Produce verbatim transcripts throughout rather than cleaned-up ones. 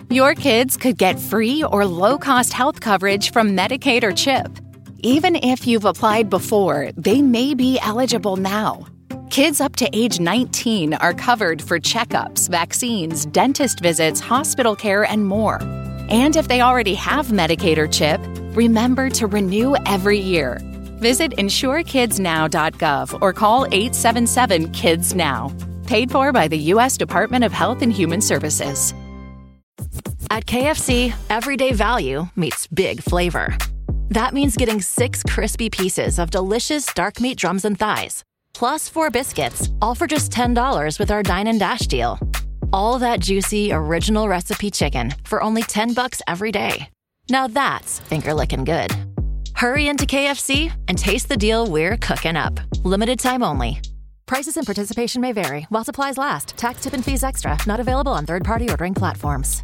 Your kids could get free or low-cost health coverage from Medicaid or CHIP. Even if you've applied before, they may be eligible now. Kids up to age nineteen are covered for checkups, vaccines, dentist visits, hospital care, and more. And if they already have Medicaid or CHIP, remember to renew every year. Visit insure kids now dot gov or call eight seven seven kids now. Paid for by the U S Department of Health and Human Services. At K F C, everyday value meets big flavor. That means getting six crispy pieces of delicious dark meat drums and thighs, plus four biscuits, all for just ten dollars with our Dine and Dash deal. All that juicy, original recipe chicken for only ten bucks every day. Now that's finger-licking good. Hurry into K F C and taste the deal we're cooking up. Limited time only. Prices and participation may vary while supplies last. Tax, tip, and fees extra. Not available on third-party ordering platforms.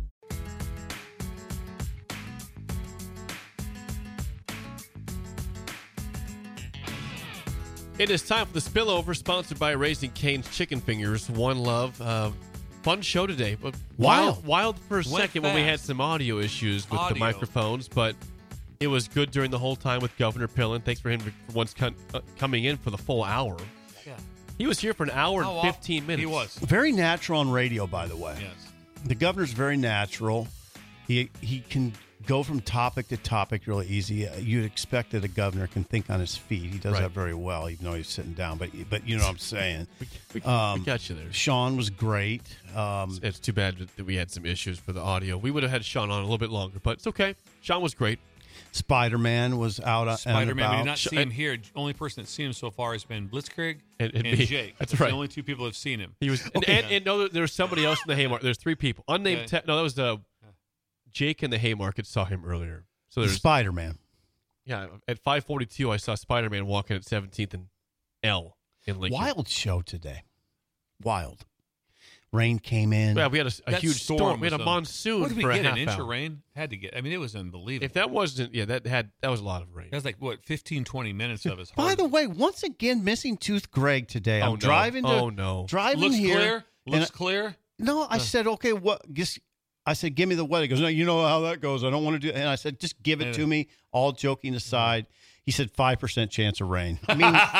It is time for the spillover, sponsored by Raising Cane's Chicken Fingers. One Love. Uh, fun show today. But wild, Wild. wild for a Went second when we fast. had some audio issues with Audio. the microphones, but it was good during the whole time with Governor Pillen. Thanks for him for once con- uh, coming in for the full hour. Yeah. He was here for an hour How and off- fifteen minutes. He was. Very natural on radio, by the way. Yes. The governor's very natural. He he can go from topic to topic really easy. Uh, You'd expect that a governor can think on his feet. He does Right. that very well, even though he's sitting down. But but you know what I'm saying. We, we, Um, we got you there. Sean was great. Um, It's too bad that we had some issues for the audio. We would have had Sean on a little bit longer, but it's okay. Sean was great. Spider-Man was out uh, and Spider-Man, we about. did not Sh- see him here. Only person that's seen him so far has been Blitzkrieg And- and, and me. Jake. That's That's right. the only two people who have seen him. He was, and, and, and no, there was somebody else in the Haymarket. There's three people. Unnamed. Okay. Te- no, that was the Jake in the Haymarket saw him earlier. So there's Spider-Man. yeah. At five forty-two, I saw Spider-Man walking at seventeenth and L in Lincoln. Wild show today. Wild. Rain came in. Yeah, we had a, a That huge storm. We had a was, um, monsoon What did we for get? a half An inch hour. of rain? Had to get. I mean, it was unbelievable. If that wasn't, yeah, that had that was a lot of rain. that was like what fifteen, twenty minutes of his. By hard- the way, once again, missing tooth Greg today. Oh, I'm no. driving to Oh, no. driving looks here. clear. and Looks I- clear. No, I said, okay, what? Just, I said, give me the weather. He goes, no, you know how that goes. I don't want to do it. And I said, just give it Yeah. to me. All joking aside, he said five percent chance of rain. I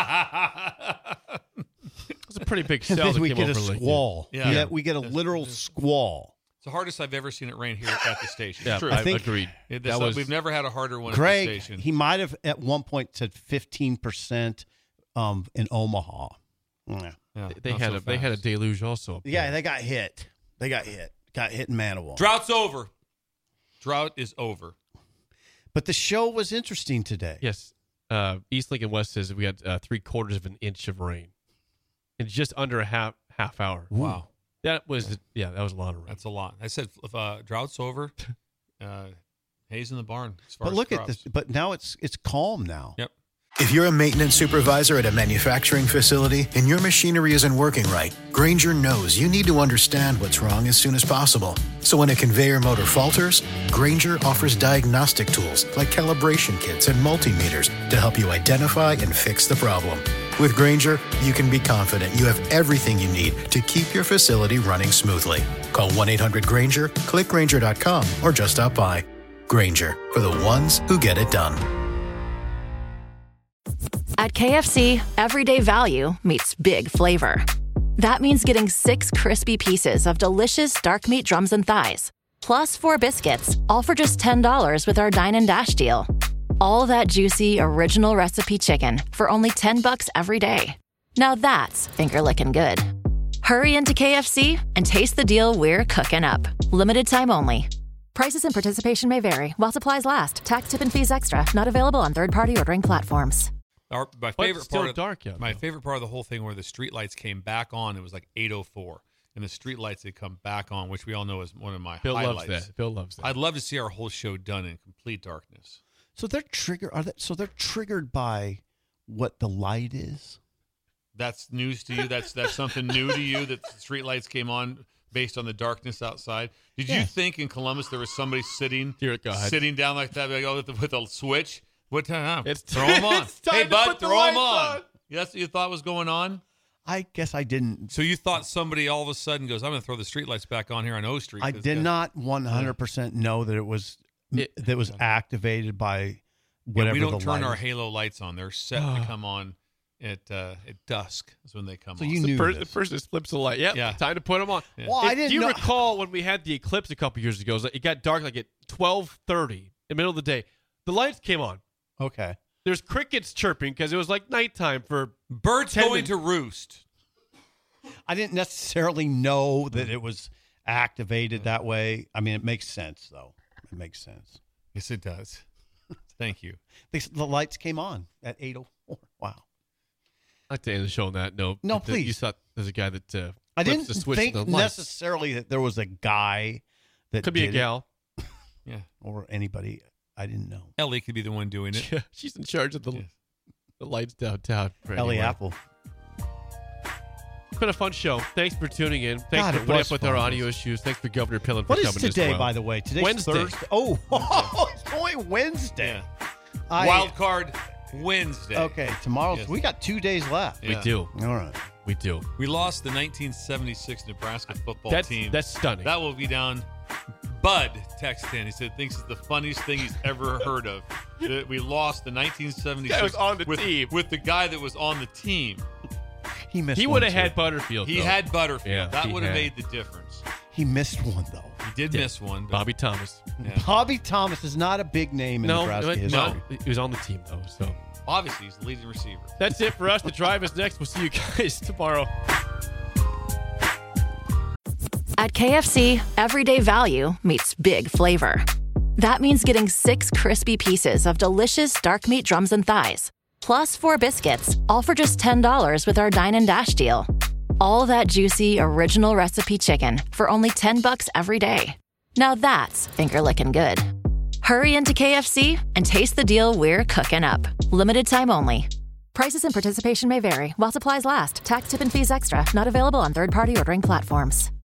mean, It was a pretty big and cell then that we came get a over Lincoln. squall. Yeah. Yeah, we get a literal squall. It's the hardest I've ever seen it rain here at the station. Yeah, True. I, I think- agreed. It- that this- was we've never had a harder one Greg, at the station. he might have at one point said fifteen percent um, in Omaha. Yeah. Yeah, they not had so a they had a fast. deluge also. up Yeah, there. they got hit. They got hit. Got hit in Manawa. Drought's over. Drought is over. But the show was interesting today. Yes. Uh, East Lincoln West says we had uh, three quarters of an inch of rain in just under a half half hour. Wow. That was yeah, that was a lot of rain. That's a lot. I said if uh, drought's over, uh, hay's in the barn. As far But as look at crops. this. But now it's it's calm now. Yep. If you're a maintenance supervisor at a manufacturing facility and your machinery isn't working right, Grainger knows you need to understand what's wrong as soon as possible. So when a conveyor motor falters, Grainger offers diagnostic tools like calibration kits and multimeters to help you identify and fix the problem. With Grainger, you can be confident you have everything you need to keep your facility running smoothly. Call one eight hundred Grainger, click Grainger dot com, or just stop by. Grainger, for the ones who get it done. At K F C, everyday value meets big flavor. That means getting six crispy pieces of delicious dark meat drums and thighs, plus four biscuits, all for just ten dollars with our Dine and Dash deal. All that juicy, original recipe chicken for only ten bucks every day. Now that's finger-licking good. Hurry into K F C and taste the deal we're cooking up. Limited time only. Prices and participation may vary while supplies last. Tax, tip, and fees extra. Not available on third-party ordering platforms. Our, my But favorite it's still part of, dark out My though. favorite part of the whole thing where the street lights came back on. It was like eight oh four, and the street lights had come back on, which we all know is one of my Bill highlights. loves that. Bill loves that. I'd love to see our whole show done in complete darkness. So they're triggered. Are they, so they're triggered by what the light is. That's news to you. That's that's something new to you that the street lights came on based on the darkness outside. Did you Yes. think in Columbus there was somebody sitting Dear God. sitting down like that like, oh, with, the, with a switch? What time? It's- throw them on. it's time Hey, to bud, put the throw them lights on. on. That's what you thought was going on? I guess I didn't. So you thought somebody all of a sudden goes, I'm going to throw the streetlights back on here on O Street. I did not one hundred percent know that it was It- that was activated by Yeah, whatever we don't the turn light our is. halo lights on. They're set to come on at uh, at dusk is when they come So on. you The knew person, the this. person just flips the light. Yep, Yeah. time to put them on. Yeah. Well, I didn't Do you know- recall when we had the eclipse a couple years ago? It was like- it got dark like at twelve thirty in the middle of the day. The lights came on. Okay. There's crickets chirping because it was like nighttime for Birds ten going minutes. to roost. I didn't necessarily know that it was activated that way. I mean, it makes sense, though. It makes sense. Yes, it does. Thank you. They, the lights came on at eight oh four. Wow. I'd like to end the show on that note. No, That- that please. You thought there's a guy that uh, I flips didn't the switch think to the lights. necessarily that there was a guy that Could be a did it, gal. Yeah. or anybody. I didn't know. Ellie could be the one doing it. She's in charge of the, Yes. the lights downtown. For Ellie anyway. Apple. It's been a fun show. Thanks for tuning in. Thanks God, for it putting was up with fun. our audio issues. Thanks for Governor Pillen for What is coming as today, well. by the way? Today's Wednesday. Thursday. Oh, it's only Wednesday. Yeah. I- Wild card Wednesday. Okay, tomorrow. Yes. We got two days left. We Yeah. do. All right. We do. We lost the nineteen seventy-six Nebraska football That's team. that's stunning. That will be down. Bud texted in. He said thinks it's the funniest thing he's ever heard of. That we lost the nineteen seventy-six Guy was on the with, team. with the guy that was on the team. He missed. he one, would have too. had Butterfield. He though. had Butterfield. Yeah, that he would have had. made the difference. He missed one though. He did Yeah. miss one. But Bobby Thomas. yeah. Bobby Thomas is not a big name in No, Nebraska but- history. no, he was on the team though. So Obviously, he's the leading receiver. that's it for us. The drive is next. We'll see you guys tomorrow. At K F C, everyday value meets big flavor. That means getting six crispy pieces of delicious dark meat drums and thighs, plus four biscuits, all for just ten dollars with our Dine and Dash deal. All that juicy, original recipe chicken for only ten bucks every day. Now that's finger-licking good. Hurry into K F C and taste the deal we're cooking up. Limited time only. Prices and participation may vary while supplies last. Tax, tip, and fees extra. Not available on third-party ordering platforms.